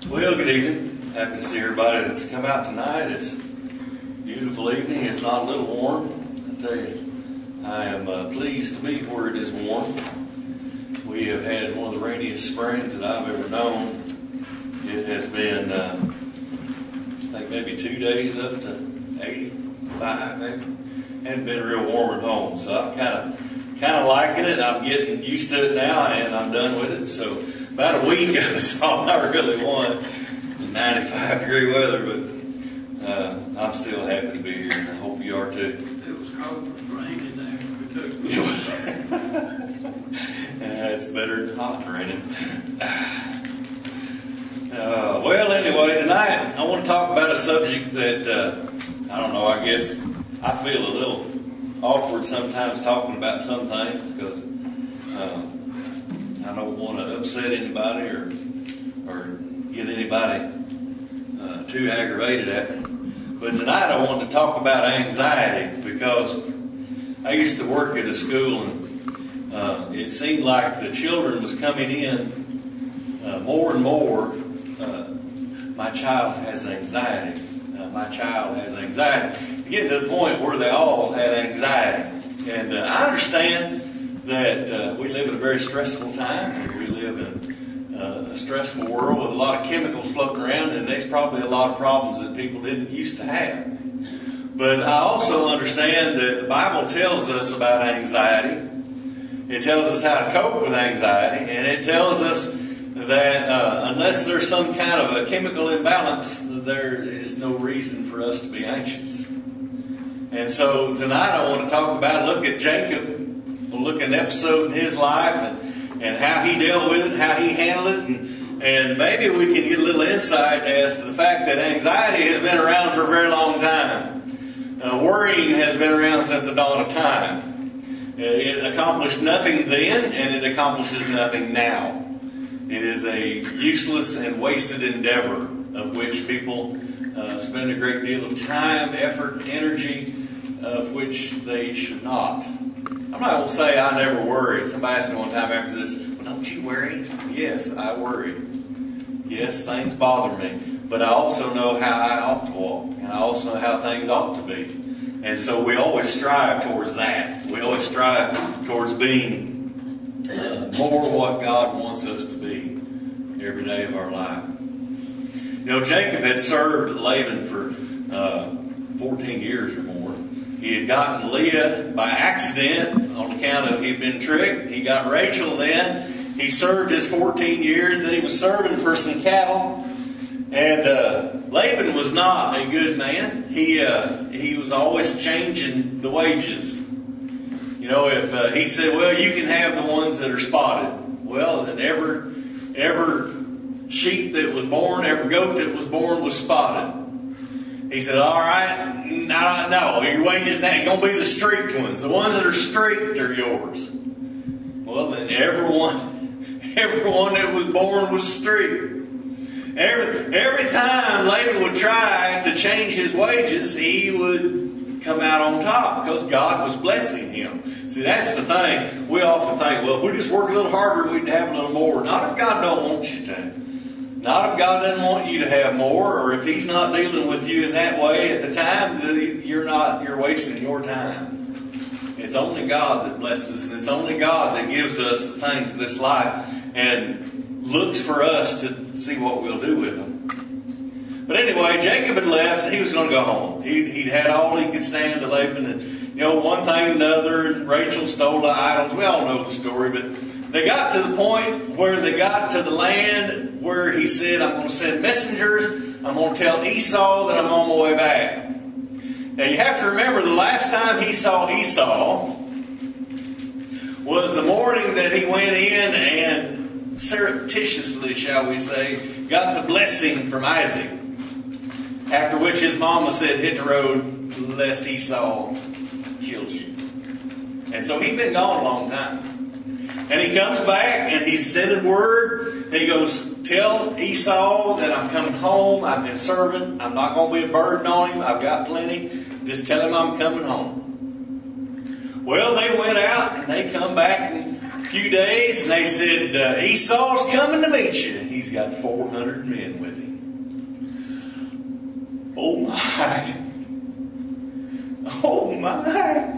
Well, good evening. Happy to see everybody that's come out tonight. It's a beautiful evening. It's not a little warm. I tell you, I am pleased to be where it is warm. We have had one of the rainiest springs that I've ever known. It has been, I think maybe 2 days up to 85 maybe. Hadn't been real warm at home, so I'm kind of liking it. I'm getting used to it now, and I'm done with it. So about a week is all I really want. 95-degree weather, but I'm still happy to be here, and I hope you are too. It was cold and raining after we took it. It's better than hot and raining. Well, anyway, tonight I want to talk about a subject that, I don't know, I guess I feel a little awkward sometimes talking about some things because I don't want to upset anybody or get anybody too aggravated at me. But tonight I want to talk about anxiety because I used to work at a school and it seemed like the children was coming in more and more. My child has anxiety. My child has anxiety. Getting to the point where they all had anxiety. And I understand that we live in a very stressful time, and we live in a stressful world with a lot of chemicals floating around, and there's probably a lot of problems that people didn't used to have. But I also understand that the Bible tells us about anxiety. It tells us how to cope with anxiety, and it tells us that unless there's some kind of a chemical imbalance, there is no reason for us to be anxious. And so tonight I want to talk about, look at Jacob. We'll look at an episode in his life and how he dealt with it, how he handled it, and maybe we can get a little insight as to the fact that anxiety has been around for a very long time. Worrying has been around since the dawn of time. It accomplished nothing then, and it accomplishes nothing now. It is a useless and wasted endeavor of which people spend a great deal of time, effort, energy, of which they should not. I'm not going to say I never worry. Somebody asked me one time after this, well, don't you worry? Yes, I worry. Yes, things bother me. But I also know how I ought to walk. And I also know how things ought to be. And so we always strive towards that. We always strive towards being more what God wants us to be every day of our life. You know, Jacob had served Laban for 14 years or more. He had gotten Leah by accident on account of he'd been tricked. He got Rachel then. He served his 14 years. Then he was serving for some cattle. And Laban was not a good man. He was always changing the wages. You know, if he said, well, you can have the ones that are spotted. Well, then every sheep that was born, every goat that was born was spotted. He said, all right, no, your wages ain't going to be the streaked ones. The ones that are streaked are yours. Well, then everyone that was born was streaked. Every time Laban would try to change his wages, he would come out on top because God was blessing him. See, that's the thing. We often think, well, if we just work a little harder, we'd have a little more. Not if God don't want you to. Not if God doesn't want you to have more, or if He's not dealing with you in that way at the time, that you're wasting your time. It's only God that blesses, and it's only God that gives us the things of this life and looks for us to see what we'll do with them. But anyway, Jacob had left. He was going to go home. He'd had all he could stand to Laban, and you know, one thing and another, and Rachel stole the idols. We all know the story, but they got to the point where they got to the land where he said, I'm going to send messengers. I'm going to tell Esau that I'm on my way back. Now you have to remember the last time he saw Esau was the morning that he went in and surreptitiously, shall we say, got the blessing from Isaac. After which his mama said, hit the road lest Esau kills you. And so he'd been gone a long time. And he comes back and he's sending word. And he goes, tell Esau that I'm coming home. I've been serving. I'm not going to be a burden on him. I've got plenty. Just tell him I'm coming home. Well, they went out and they come back in a few days and they said, Esau's coming to meet you. He's he's got 400 men with him. Oh my. Oh my.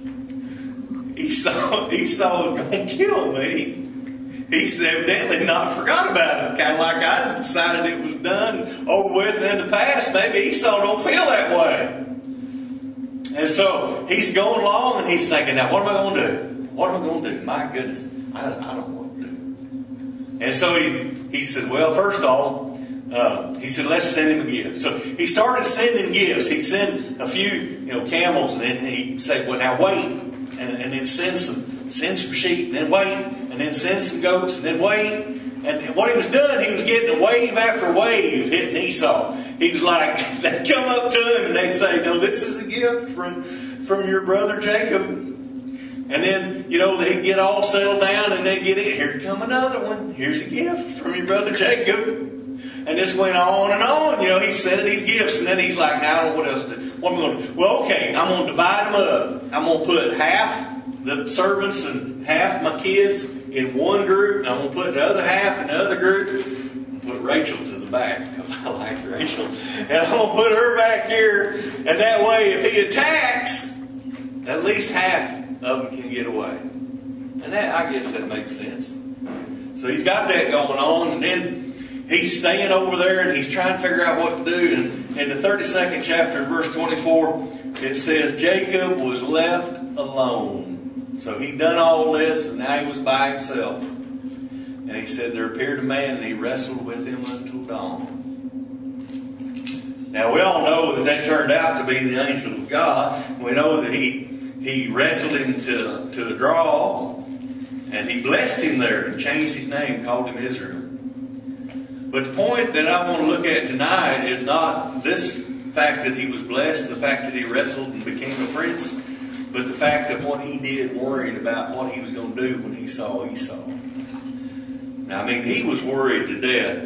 Esau is going to kill me. He's evidently not forgot about it. Kind of like I decided it was done, over with in the past. Maybe Esau don't feel that way. And so he's going along and he's thinking, now what am I going to do? What am I going to do? My goodness, I don't know what to do. And so he said, well, first of all, he said, let's send him a gift. So he started sending gifts. He'd send a few, camels, and then he'd say, well, now wait, and then send some sheep, and then wait, and then send some goats, and then wait. And what he was doing, he was getting a wave after wave hitting Esau. He was like, they'd come up to him and they'd say, no, this is a gift from your brother Jacob. And then, they'd get all settled down and they'd get it. Here come another one. Here's a gift from your brother Jacob. And this went on and on. He's sending these gifts. And then he's like, now I don't know what else to do. What am I going to do? Well, okay, I'm going to divide them up. I'm going to put half the servants and half my kids in one group. And I'm going to put the other half in the other group. Put Rachel to the back because I like Rachel. And I'm going to put her back here. And that way, if he attacks, at least half of them can get away. And that, I guess that makes sense. So he's got that going on. And then he's staying over there and he's trying to figure out what to do. And in the 32nd chapter, verse 24, it says, Jacob was left alone. So he'd done all this and now he was by himself. And he said, there appeared a man and he wrestled with him until dawn. Now we all know that turned out to be the angel of God. We know that he wrestled him to a draw. And he blessed him there and changed his name, called him Israel. But the point that I want to look at tonight is not this fact that he was blessed, the fact that he wrestled and became a prince, but the fact of what he did worrying about what he was going to do when he saw Esau. Now, he was worried to death.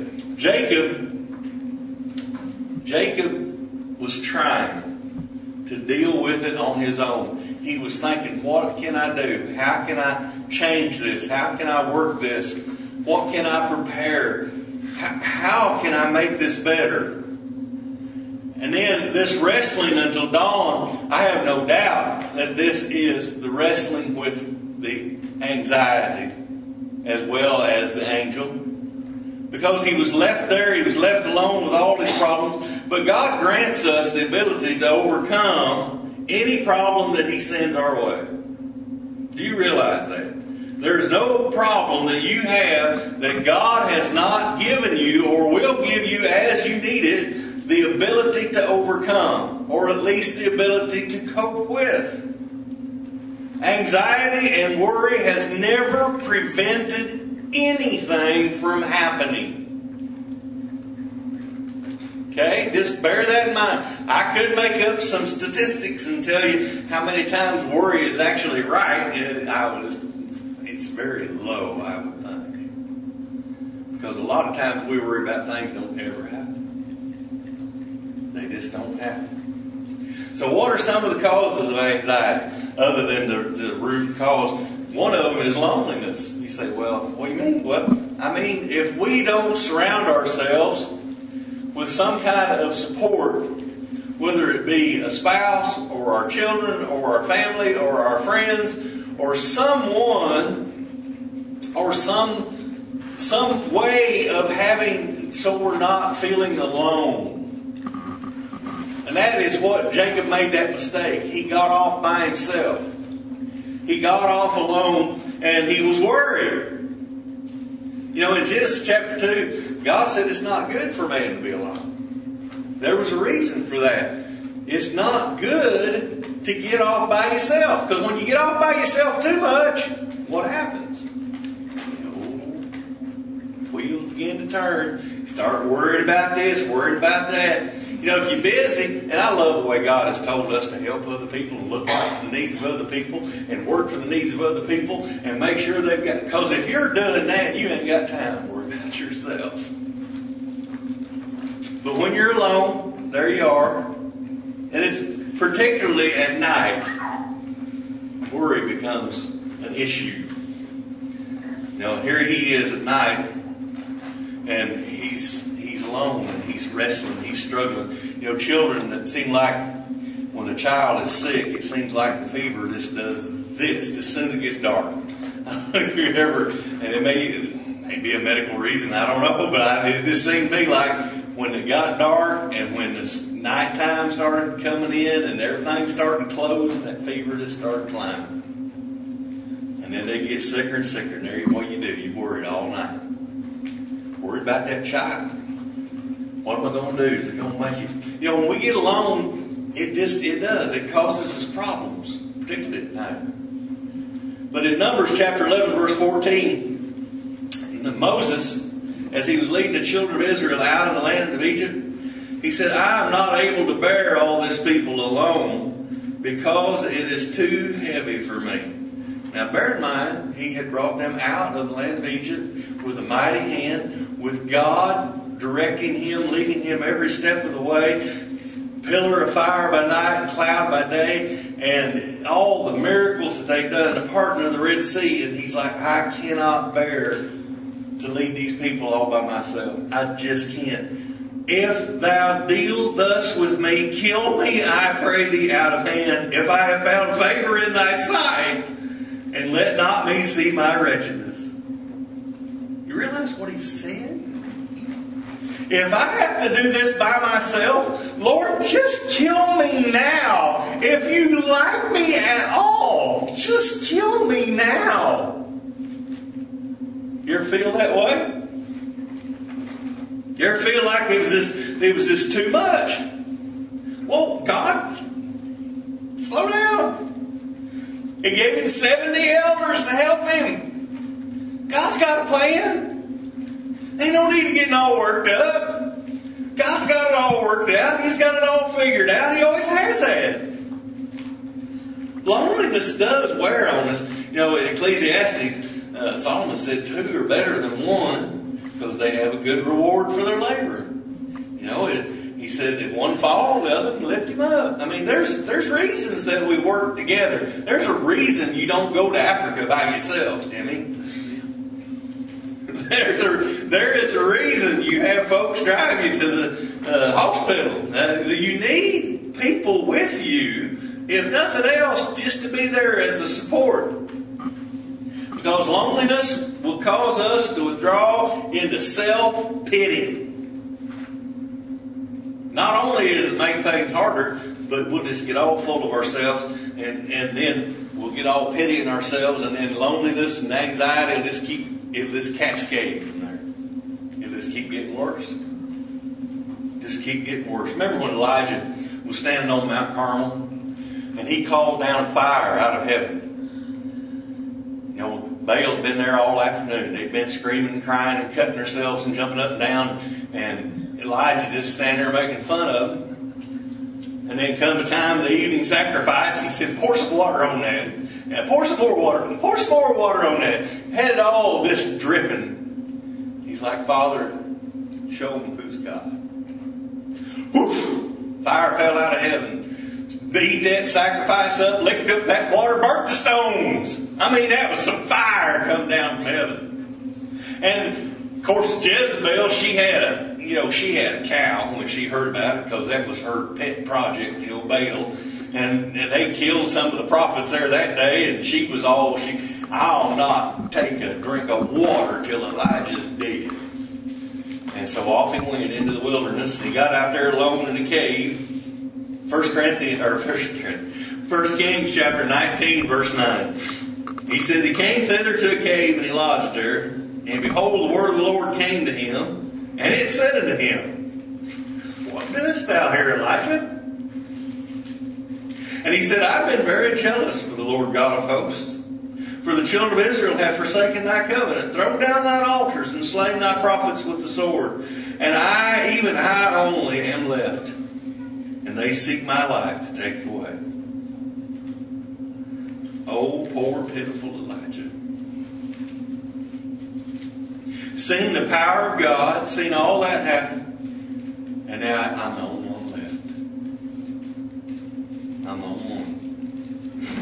Jacob was trying to deal with it on his own. He was thinking, what can I do? How can I change this? How can I work this? What can I prepare? How can I make this better? And then this wrestling until dawn, I have no doubt that this is the wrestling with the anxiety as well as the angel. Because he was left there, he was left alone with all his problems. But God grants us the ability to overcome any problem that he sends our way. Do you realize that? There's no problem that you have that God has not given you or will give you as you need it the ability to overcome, or at least the ability to cope with. Anxiety and worry has never prevented anything from happening. Okay, just bear that in mind. I could make up some statistics and tell you how many times worry is actually right, and it's very low, I would think. Because a lot of times we worry about things that don't ever happen. They just don't happen. So what are some of the causes of anxiety, other than the root cause? One of them is loneliness. You say, well, what do you mean? Well, if we don't surround ourselves with some kind of support, whether it be a spouse or our children or our family or our friends or someone or some way of having so we're not feeling alone. And that is what Jacob made that mistake. He got off by himself. He got off alone and he was worried. In Genesis chapter 2, God said it's not good for man to be alone. There was a reason for that. It's not good to get off by yourself. Because when you get off by yourself too much, what happens? Wheels begin to turn. Start worried about this, worried about that. If you're busy, and I love the way God has told us to help other people and look out for the needs of other people and work for the needs of other people and make sure they've got, because if you're doing that, you ain't got time to worry about yourself. But when you're alone, there you are. And it's particularly at night, worry becomes an issue. Here he is at night. and he's alone, and he's wrestling, he's struggling. You know, children that seem like when a child is sick, it seems like the fever just does this as soon as it gets dark. I don't know if you've ever, and it may be a medical reason, I don't know, but it just seemed to me like when it got dark and when the nighttime started coming in and everything started to close, that fever just started climbing. And then they get sicker and sicker, and there what you do, you worried all night. Worried about that child. What am I going to do? Is it going to make it? You know, when we get alone, it does. It causes us problems, particularly at night. But in Numbers chapter 11, verse 14, Moses, as he was leading the children of Israel out of the land of Egypt, he said, I am not able to bear all this people alone because it is too heavy for me. Now bear in mind, he had brought them out of the land of Egypt with a mighty hand, with God directing him, leading him every step of the way, pillar of fire by night and cloud by day, and all the miracles that they've done, the parting of the Red Sea. And he's like, I cannot bear to lead these people all by myself. I just can't. If thou deal thus with me, kill me, I pray thee, out of hand, if I have found favor in thy sight, and let not me see my wretchedness. You realize what he said? If I have to do this by myself, Lord, just kill me now. If you like me at all, just kill me now. You ever feel that way? You ever feel like it was just too much? Well, God, slow down. He gave him 70 elders to help him. God's got a plan. Ain't no need to getting all worked up. God's got it all worked out. He's got it all figured out. He always has had. Loneliness does wear on us. You know, in Ecclesiastes, Solomon said 2 are better than 1 because they have a good reward for their labor. You know, he said if one fall, the other can lift him up. I mean, there's reasons that we work together. There's a reason you don't go to Africa by yourself, Timmy. There is a reason you have folks drive you to the hospital. You need people with you, if nothing else, just to be there as a support. Because loneliness will cause us to withdraw into self-pity. Not only does it make things harder, but we'll just get all full of ourselves, and then we'll get all pitying ourselves, and then loneliness and anxiety it'll just cascade from there. It'll just keep getting worse. Just keep getting worse. Remember when Elijah was standing on Mount Carmel, and he called down fire out of heaven. You know, Baal had been there all afternoon. They'd been screaming and crying and cutting themselves and jumping up and down, and Elijah just standing there making fun of them. And then come the time of the evening sacrifice, he said, pour some water on that. And pour some more water. And pour some more water on that. Had it all just dripping. He's like, Father, show them who's God. Whoosh! Fire fell out of heaven. Beat that sacrifice up, licked up that water, burnt the stones. I mean, that was some fire come down from heaven. And, of course, Jezebel, she had a cow when she heard about it, because that was her pet project, Baal. And they killed some of the prophets there that day, and she was I'll not take a drink of water till Elijah's dead. And so off he went into the wilderness. He got out there alone in a cave. 1 Kings chapter 19, verse 9. He said, he came thither to a cave, and he lodged there. And behold, the word of the Lord came to him, and it said unto him, what doest thou here, Elijah? And he said, I've been very jealous for the Lord God of hosts. For the children of Israel have forsaken thy covenant, thrown down thine altars, and slain thy prophets with the sword. And I, even I only, am left. And they seek my life to take it away. Oh, poor, pitiful Elijah. Seen the power of God, seen all that happen, and now I'm the only one left. I'm the only one.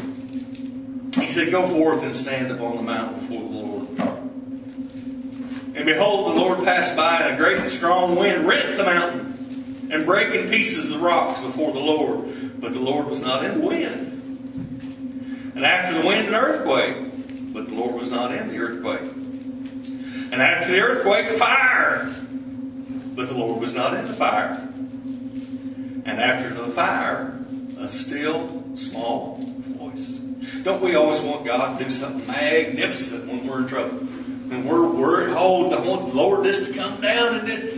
He said, go forth and stand upon the mountain before the Lord. And behold, the Lord passed by, and a great and strong wind rent the mountain, and brake in pieces the rocks before the Lord. But the Lord was not in the wind. And after the wind, an earthquake. But the Lord was not in the earthquake. And after the earthquake, fire. But the Lord was not in the fire. And after the fire, a still, small voice. Don't we always want God to do something magnificent when we're in trouble? When we're worried, I want the Lord this to come down and this.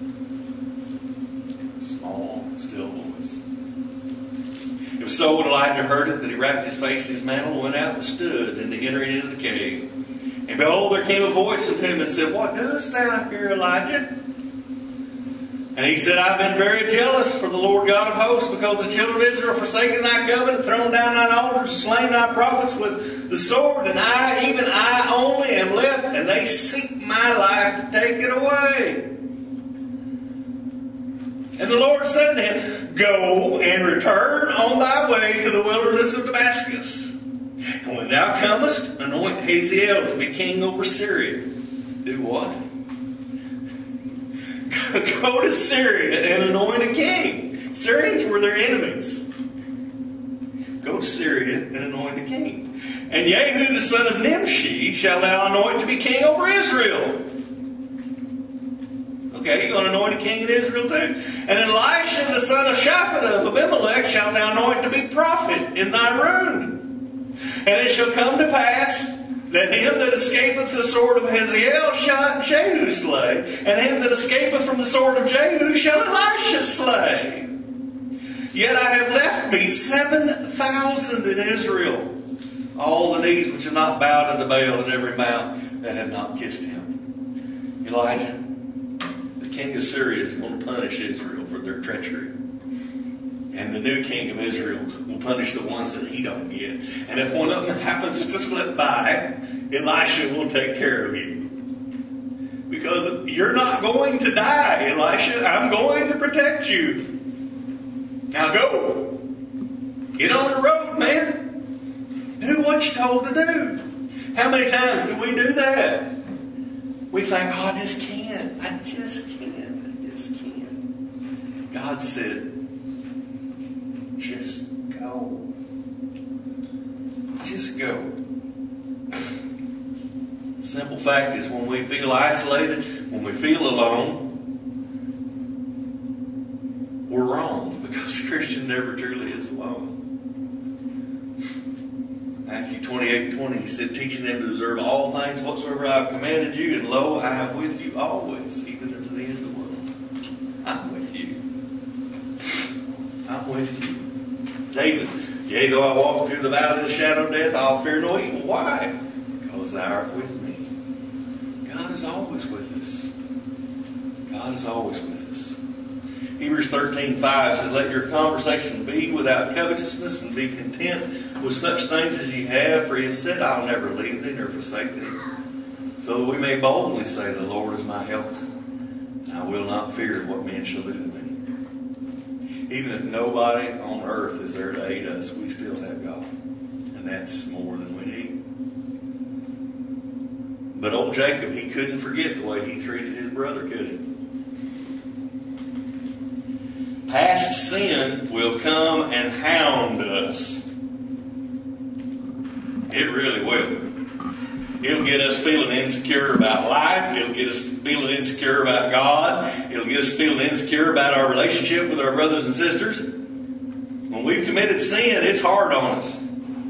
Small, still voice. It was so when Elijah heard it that he wrapped his face in his mantle, went out and stood in the entering into the cave. And behold, there came a voice unto him and said, What doest thou here, Elijah? And he said, I've been very jealous for the Lord God of hosts, because the children of Israel have forsaken thy covenant, thrown down thine altars, slain thy prophets with the sword, and I, even I only, am left, and they seek my life to take it away. And the Lord said to him, Go and return on thy way to the wilderness of Damascus. And when thou comest, anoint Hazael to be king over Syria. Do what? Go to Syria and anoint a king. Syrians were their enemies. Go to Syria and anoint a king. And Jehu the son of Nimshi shall thou anoint to be king over Israel. Okay, you're going to anoint a king in Israel too. And Elisha the son of Shaphat of Abimelech shalt thou anoint to be prophet in thy room. And it shall come to pass that him that escapeth the sword of Hazael shall Jehu slay, and him that escapeth from the sword of Jehu shall Elisha slay. Yet I have left me 7,000 in Israel, all the knees which have not bowed unto Baal, and every mouth that have not kissed him. Elijah, the king of Syria is going to punish Israel for their treachery. And the new king of Israel will punish the ones that he don't get. And if one of them happens to slip by, Elisha will take care of you. Because you're not going to die, Elisha. I'm going to protect you. Now go. Get on the road, man. Do what you're told to do. How many times do we do that? We think, oh, I just can't. I just can't. I just can't. God said, just go. Just go. Simple fact is, when we feel isolated, when we feel alone, we're wrong, because the Christian never truly is alone. Matthew 28:20, he said, teaching them to observe all things whatsoever I have commanded you, and lo, I am with you always, even unto the end of the world. I'm with you. I'm with you. David, yea, though I walk through the valley of the shadow of death, I'll fear no evil. Why? Because thou art with me. God is always with us. God is always with us. Hebrews 13:5 says, let your conversation be without covetousness, and be content with such things as ye have. For he has said, I'll never leave thee nor forsake thee. So that we may boldly say, the Lord is my help. And I will not fear what men shall do to me. Even if nobody on earth is there to aid us, we still have God. And that's more than we need. But old Jacob, he couldn't forget the way he treated his brother, could he? Past sin will come and hound us. It really will. It'll get us feeling insecure about life. It'll get us feeling insecure about God. It'll get us feeling insecure about our relationship with our brothers and sisters. When we've committed sin, it's hard on us.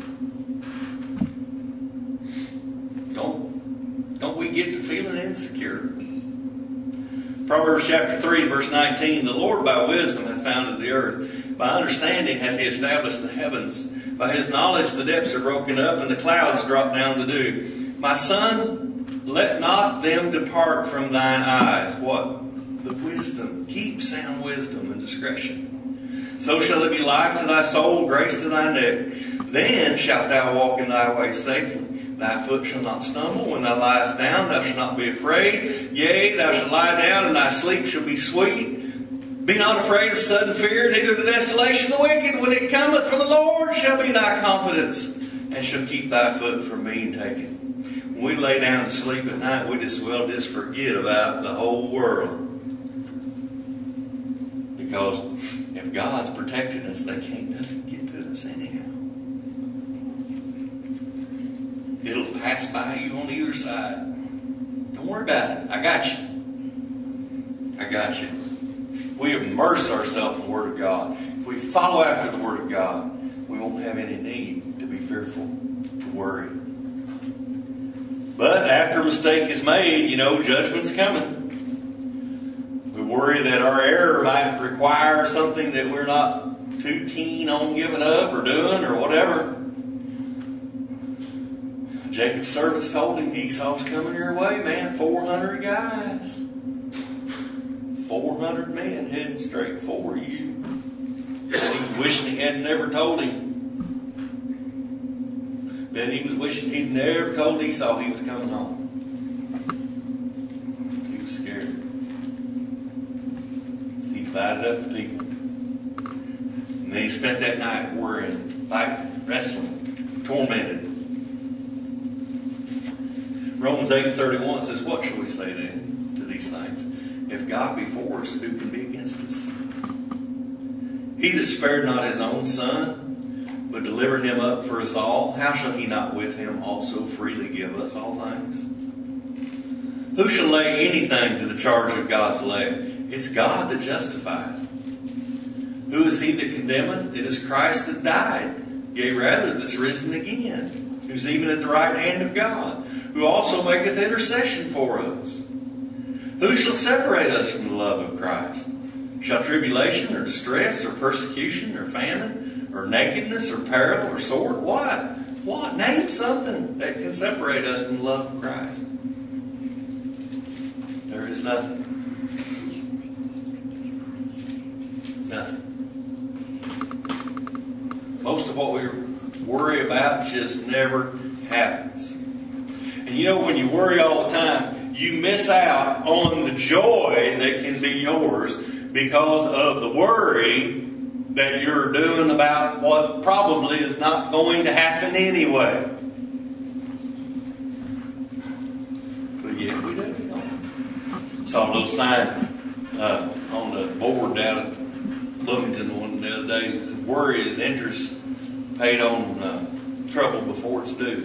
Don't we get to feeling insecure? Proverbs chapter 3, verse 19, the Lord by wisdom hath founded the earth. By understanding hath he established the heavens. By his knowledge the depths are broken up, and the clouds drop down the dew. My son, let not them depart from thine eyes. What? The wisdom. Keep sound wisdom and discretion. So shall it be life to thy soul, grace to thy neck. Then shalt thou walk in thy way safely. Thy foot shall not stumble. When thou liest down, thou shalt not be afraid. Yea, thou shalt lie down, and thy sleep shall be sweet. Be not afraid of sudden fear, neither the desolation of the wicked. When it cometh, for the Lord shall be thy confidence, and shall keep thy foot from being taken. when we lay down to sleep at night, we just forget about the whole world. Because if God's protecting us, they can't nothing get to us anyhow. It'll pass by you on either side. Don't worry about it. I got you. I got you. If we immerse ourselves in the Word of God, if we follow after the Word of God, we won't have any need to be fearful, to worry. But after a mistake is made, judgment's coming. We worry that our error might require something that we're not too keen on giving up or doing or whatever. Jacob's servants told him Esau's coming your way, man. 400 guys. 400 men heading straight for you. And he was wishing he had never told him. But he was wishing he'd never told Esau he was coming home. He was scared. He divided up the people. And then he spent that night worrying, fighting, wrestling, tormented. Romans 8:31 says, what shall we say then to these things? If God be for us, who can be against us? He that spared not his own Son, but delivered him up for us all, how shall he not with him also freely give us all things? Who shall lay anything to the charge of God's elect? It's God that justifieth. Who is he that condemneth? It is Christ that died, yea, rather, that's risen again, who's even at the right hand of God, who also maketh intercession for us. Who shall separate us from the love of Christ? Shall tribulation or distress or persecution or famine or nakedness or peril or sword? What? What? Name something that can separate us from the love of Christ. There is nothing. Nothing. Most of what we worry about just never happens. And when you worry all the time, you miss out on the joy that can be yours because of the worry that you're doing about what probably is not going to happen anyway. But yet we do. Saw a little sign on the board down at Bloomington one the other day. Worry is interest paid on trouble before it's due.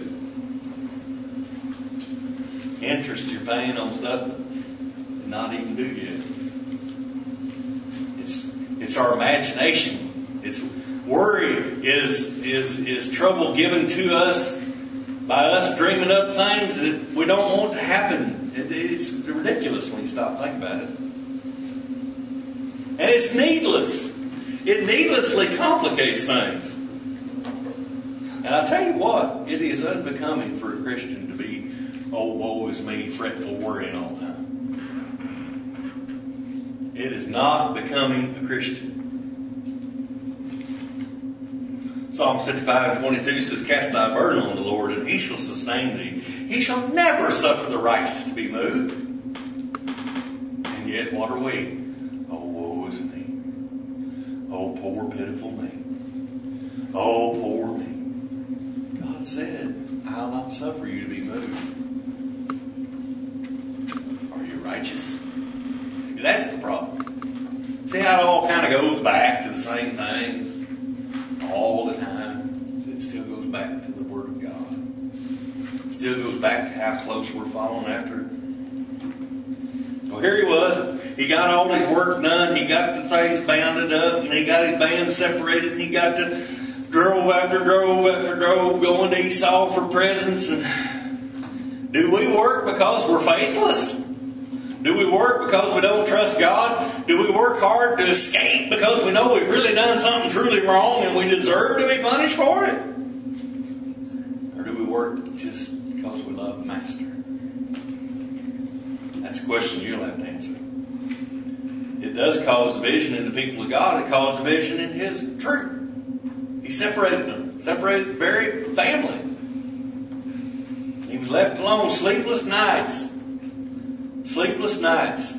Interest you're paying on stuff that not even due yet. It's our imagination. It's worry is trouble given to us by us dreaming up things that we don't want to happen. It's ridiculous when you stop thinking about it. And it's needless. It needlessly complicates things. And I tell you what, it is unbecoming for a Christian to be, oh, woe is me, fretful, worrying all the time. It is not becoming a Christian. Psalms 55:22 says, cast thy burden on the Lord, and he shall sustain thee. He shall never suffer the righteous to be moved. And yet, what are we? Oh, woe is me. Oh, poor, pitiful me. Oh, poor me. God said, I'll not suffer you to be moved. Are you righteous? That's the problem. See how it all kind of goes back to the same things all the time? It still goes back to the Word of God. It still goes back to how close we're following after it. So here he was. He got all his work done. He got the things bounded up. And he got his band separated. And he got to drove after drove after drove going to Esau for presents. And do we work because we're faithless? Do we work because we don't trust God? Do we work hard to escape because we know we've really done something truly wrong and we deserve to be punished for it? Or do we work just because we love the Master? That's a question you'll have to answer. It does cause division in the people of God. It caused division in His truth. He separated them. Separated the very family. He was left alone. Sleepless nights. Sleepless nights.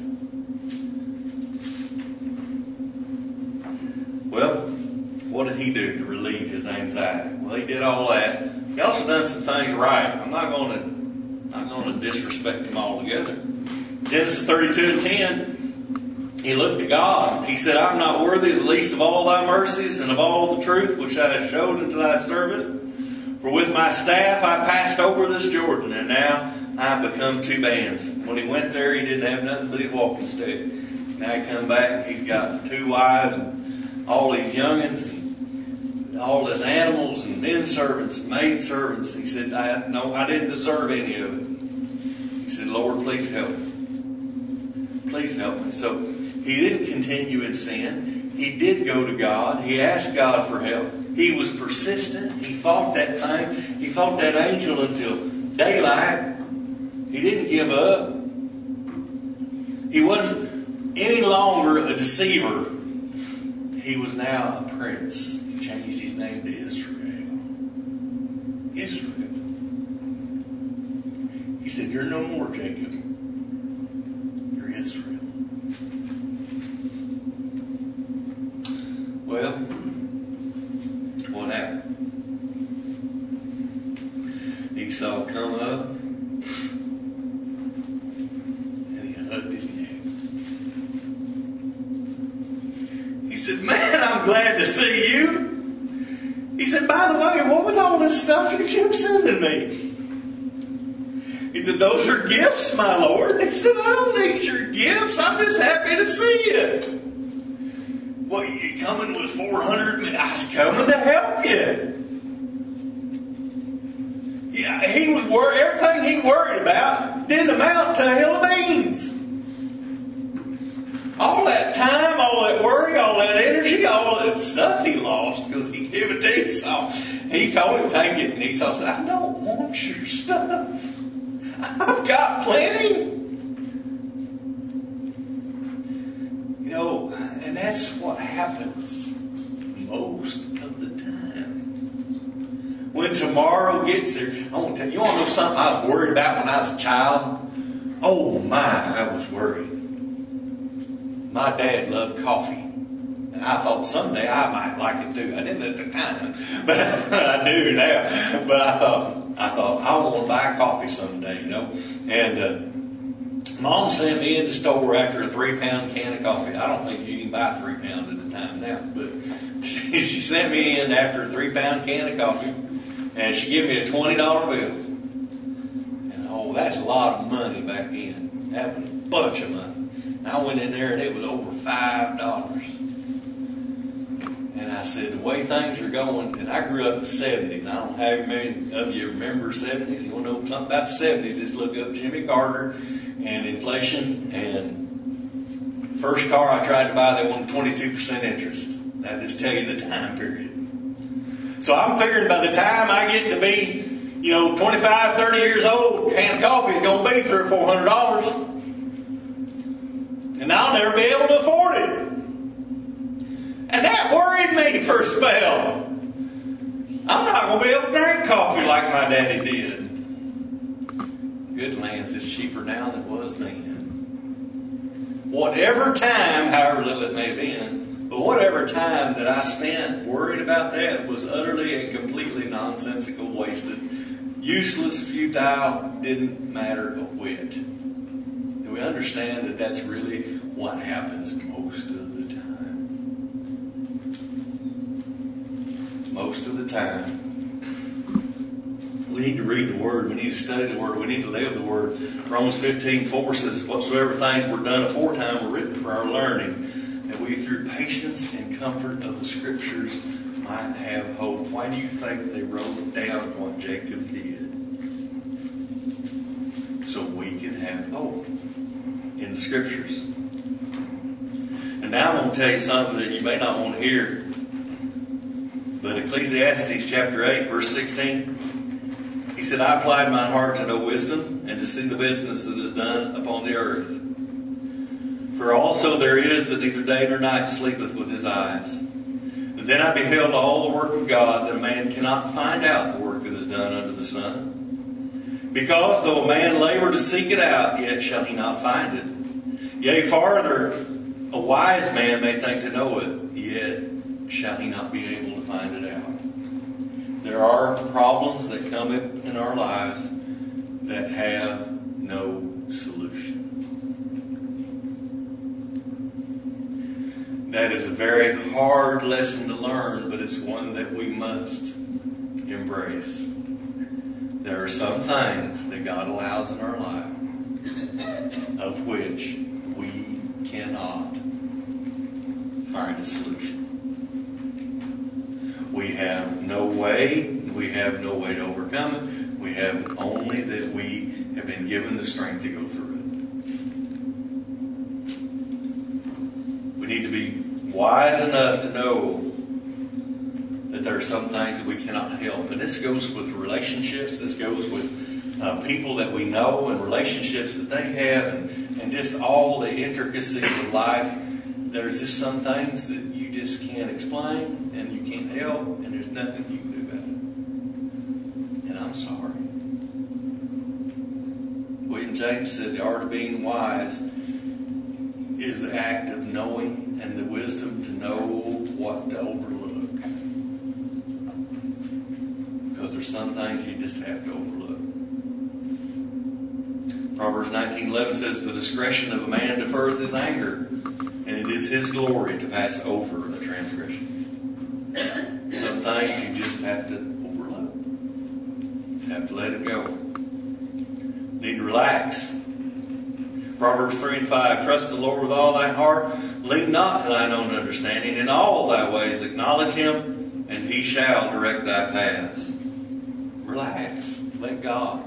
Well, what did he do to relieve his anxiety? Well, he did all that. He also done some things right. I'm not going going to disrespect him altogether. Genesis 32:10, he looked to God. He said, I'm not worthy of the least of all thy mercies and of all the truth which thou hast showed unto thy servant. For with my staff I passed over this Jordan, and now I have become two bands. When he went there, he didn't have nothing but his walking stick. Now he come back, he's got 2 wives and all these youngins and all his animals and men servants, maid servants. He said, I didn't deserve any of it. He said, Lord, please help me. Please help me. So he didn't continue in sin. He did go to God. He asked God for help. He was persistent. He fought that thing. He fought that angel until daylight. He didn't give up. He wasn't any longer a deceiver. He was now a prince. He changed his name to Israel. Israel. He said, you're no more Jacob. You're Israel. Well, what happened? Esau come up and he hugged his neck. He said, man, I'm glad to see you. He said, by the way, what was all this stuff you kept sending me? He said, those are gifts, my Lord. He said, I don't need your gifts. I'm just happy to see you. Well, you coming with 400 men? I was coming to help you. Yeah, everything he worried about didn't amount to a hill of beans. All that time, all that worry, all that energy, all that stuff he lost because he gave it to Esau. He told him, take it. And Esau said, I don't want your stuff. I've got plenty. You know, and that's what happens most of the time. When tomorrow gets here, I want to tell you, you want to know something I was worried about when I was a child? Oh my, I was worried. My dad loved coffee. And I thought someday I might like it too. I didn't at the time, but I do now. But I thought I want to buy coffee someday, you know. And Mom sent me in the store after a 3-pound can of coffee. I don't think you can buy 3 pounds at a time now, but she sent me in after a 3-pound can of coffee, and she gave me a $20 bill. And that's a lot of money back then. That was a bunch of money. And I went in there and it was over $5. And I said, the way things are going, and I grew up in the 70s. I don't know how many of you remember 70s. You want to know something about the 70s? Just look up Jimmy Carter and inflation. And first car I tried to buy, they wanted 22% interest. That'll just tell you the time period. So I'm figuring by the time I get to be, 25, 30 years old, a can of coffee is going to be $300 or $400. And I'll never be able to afford it. And that worried me for a spell. I'm not going to be able to drink coffee like my daddy did. Good lands is cheaper now than it was then. Whatever time, however little it may have been, but whatever time that I spent worried about that was utterly and completely nonsensical, wasted, useless, futile, didn't matter a whit. Do we understand that that's really what happens most of the time? Most of the time. We need to read the Word. We need to study the Word. We need to live the Word. Romans 15:4 says, whatsoever things were done aforetime were written for our learning, that we through patience and comfort of the Scriptures might have hope. Why do you think they wrote down what Jacob did? So we can have hope in the Scriptures. And now I'm going to tell you something that you may not want to hear. But Ecclesiastes chapter 8, verse 16, he said, I applied my heart to know wisdom and to see the business that is done upon the earth. For also there is that neither day nor night sleepeth with his eyes. And then I beheld all the work of God, that a man cannot find out the work that is done under the sun. Because though a man labor to seek it out, yet shall he not find it. Yea, farther, a wise man may think to know it, yet shall he not be able to find it out. There are problems that come in our lives that have no solution. That is a very hard lesson to learn, but it's one that we must embrace. There are some things that God allows in our life of which we cannot find a solution. We have no way to overcome it. We have only that we have been given the strength to go through it. We need to be wise enough to know that there are some things that we cannot help. And this goes with relationships. This goes with people that we know and relationships that they have and just all the intricacies of life. There's just some things that you just can't explain and you can't help and there's nothing you can do about it. And I'm sorry. William James said the art of being wise is the act of knowing and the wisdom to know what to overlook. Because there's some things you just have to overlook. Proverbs 19:11 says, the discretion of a man deferreth his anger, and it is his glory to pass over a transgression. Some things you just have to overlook. You have to let it go. Need to relax. Proverbs 3:5, trust the Lord with all thy heart, lean not to thine own understanding, in all thy ways acknowledge him, and he shall direct thy paths. Relax. Let God.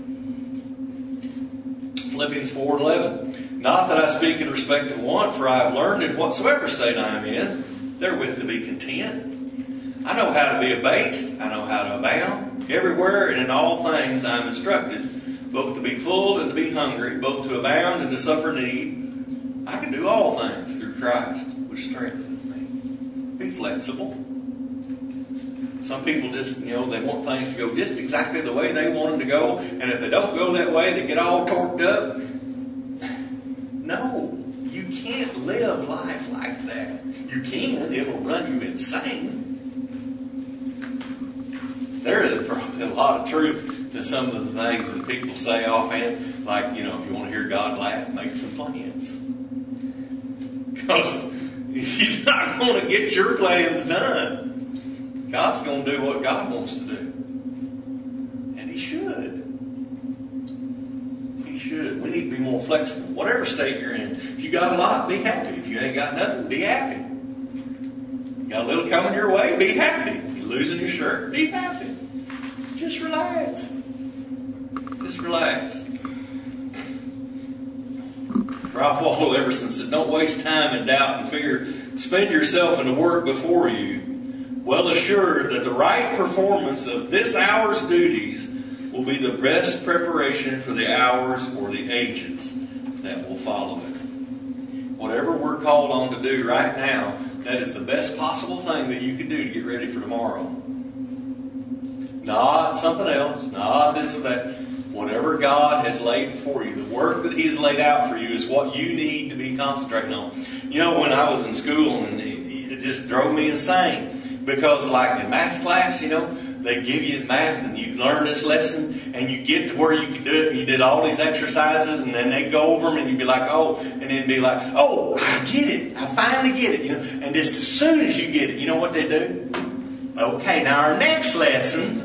Philippians 4:11, not that I speak in respect of want, for I have learned in whatsoever state I am in, therewith to be content. I know how to be abased, I know how to abound. Everywhere and in all things I am instructed, both to be full and to be hungry, both to abound and to suffer need. I can do all things through Christ, which strengthens me. Be flexible. Some people just, they want things to go just exactly the way they want them to go. And if they don't go that way, they get all torqued up. No, you can't live life like that. You can. It will run you insane. There is probably a lot of truth to some of the things that people say offhand. Like, if you want to hear God laugh, make some plans. Because you're not going to get your plans done. God's going to do what God wants to do. And He should. He should. We need to be more flexible. Whatever state you're in. If you got a lot, be happy. If you ain't got nothing, be happy. You got a little coming your way, be happy. You're losing your shirt, be happy. Just relax. Just relax. Ralph Waldo Emerson said, don't waste time in doubt and fear. Spend yourself in the work before you, well assured that the right performance of this hour's duties will be the best preparation for the hours or the ages that will follow it. Whatever we're called on to do right now, that is the best possible thing that you can do to get ready for tomorrow. Not something else, not this or that. Whatever God has laid for you, the work that He has laid out for you is what you need to be concentrating on. When I was in school, and it just drove me insane. Because like in math class, they give you math and you learn this lesson and you get to where you can do it and you did all these exercises and then they go over them and you'd be like, oh, and then be like, oh, I get it. I finally get it. And just as soon as you get it, you know what they do? Okay, now our next lesson.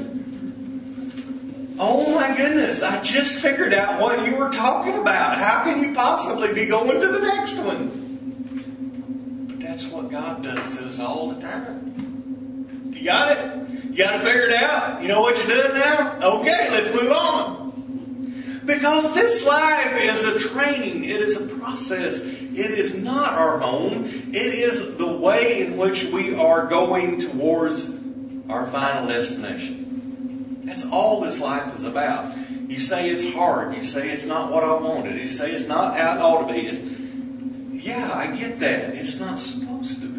Oh my goodness, I just figured out what you were talking about. How can you possibly be going to the next one? But that's what God does to us all the time. You got it? You got to figure it out? You know what you're doing now? Okay, let's move on. Because this life is a training. It is a process. It is not our home. It is the way in which we are going towards our final destination. That's all this life is about. You say it's hard. You say it's not what I wanted. You say it's not how it ought to be. Yeah, I get that. It's not supposed to be.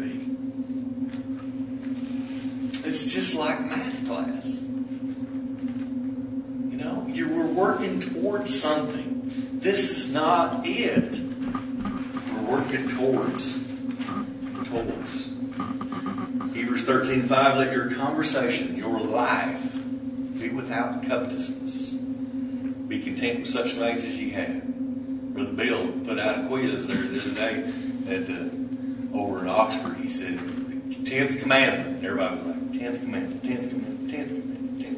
It's just like math class. We're working towards something. This is not it. We're working towards. Hebrews 13:5, let your conversation, your life, be without covetousness. Be Be content with such things as ye have. Brother Bill put out a quiz there the other day over in Oxford. He said, the 10th commandment. And everybody was like, 10th commandment, 10th commandment, 10th commandment, 10th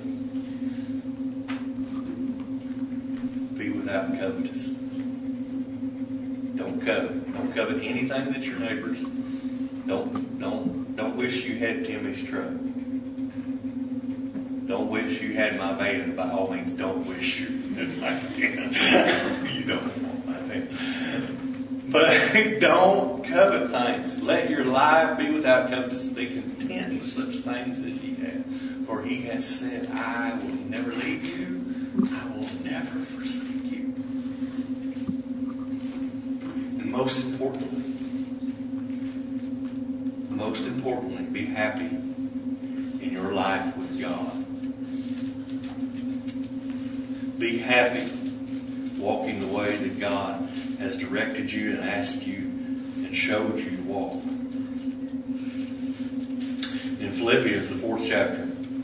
commandment. Be without covetousness. Don't covet. Don't covet anything that's your neighbor's. Don't wish you had Timmy's truck. Don't wish you had my van. By all means, don't wish you had my van. You don't want my van. But don't covet things. Let your life be without covetousness. Be content with such things as ye have. For he has said, I will never leave you. I will never forsake you. And most importantly, be happy in your life with God. Be happy walking the way that God has directed you and asked you and showed you to walk. In Philippians, the 4th chapter.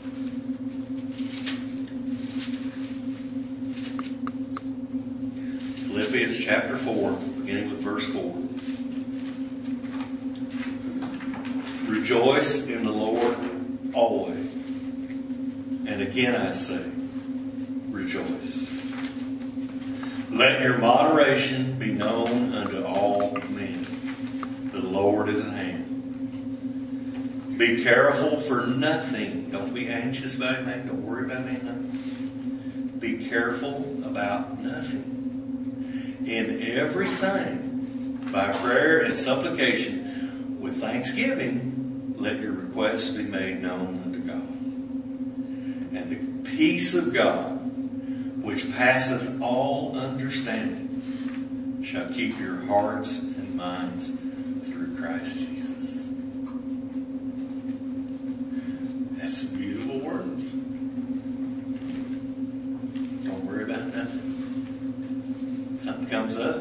Philippians chapter 4, beginning with verse 4. Rejoice in the Lord always. And again I say, rejoice. Let your moderation be known unto all men. The Lord is at hand. Be careful for nothing. Don't be anxious about anything. Don't worry about anything. Be careful about nothing. In everything, by prayer and supplication, with thanksgiving, let your requests be made known unto God. And the peace of God, which passeth all understanding, shall keep your hearts and minds through Christ Jesus. That's some beautiful words. Don't worry about nothing. Something comes up,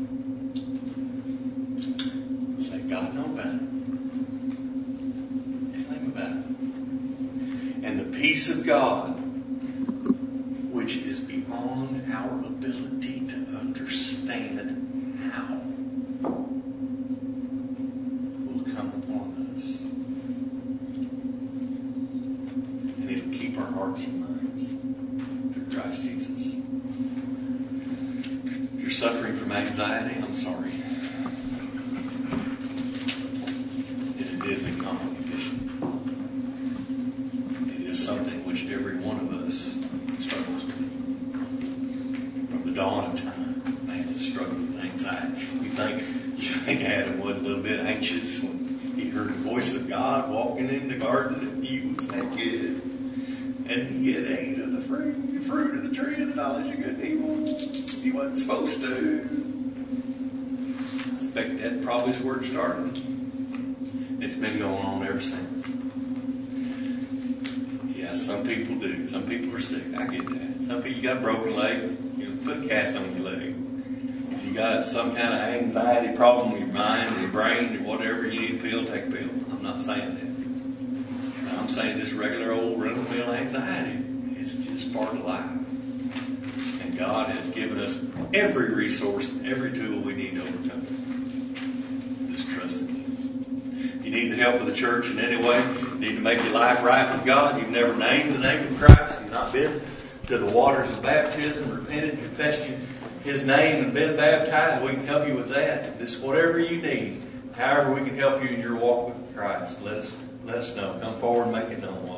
let God know about it. Tell him about it. And the peace of God, which is beyond our ability to understand how, will come upon us. And it'll keep our hearts and minds through Christ Jesus. If you're suffering from anxiety, I'm sorry. It is a common condition. It is something which every one of us struggles with. From the dawn of time, man has struggled with anxiety. You think Adam was a little bit anxious when he heard the voice of God walking in the garden and he was naked and he had ate of the fruit of the tree of the knowledge of good and evil. He wasn't supposed to. I expect that's probably where it started. It's been going on ever since. Yeah, some people do. Some people are sick. I get that. Some people, you got a broken leg, put a cast on your leg. If you got some kind of anxiety problem with your mind or your brain or whatever, you need a pill, take a pill. I'm not saying that. I'm saying just regular old run-of-the-mill anxiety. It's just part of life. And God has given us every resource and every tool we need to overcome it. Just trust in Him. You need the help of the church in any way. You need to make your life right with God. You've never named the name of Christ. You've not been to the waters of baptism, repented, confessed His name, and been baptized. We can help you with that. Just whatever you need. However we can help you in your walk with Christ. Let us know. Come forward and make it known.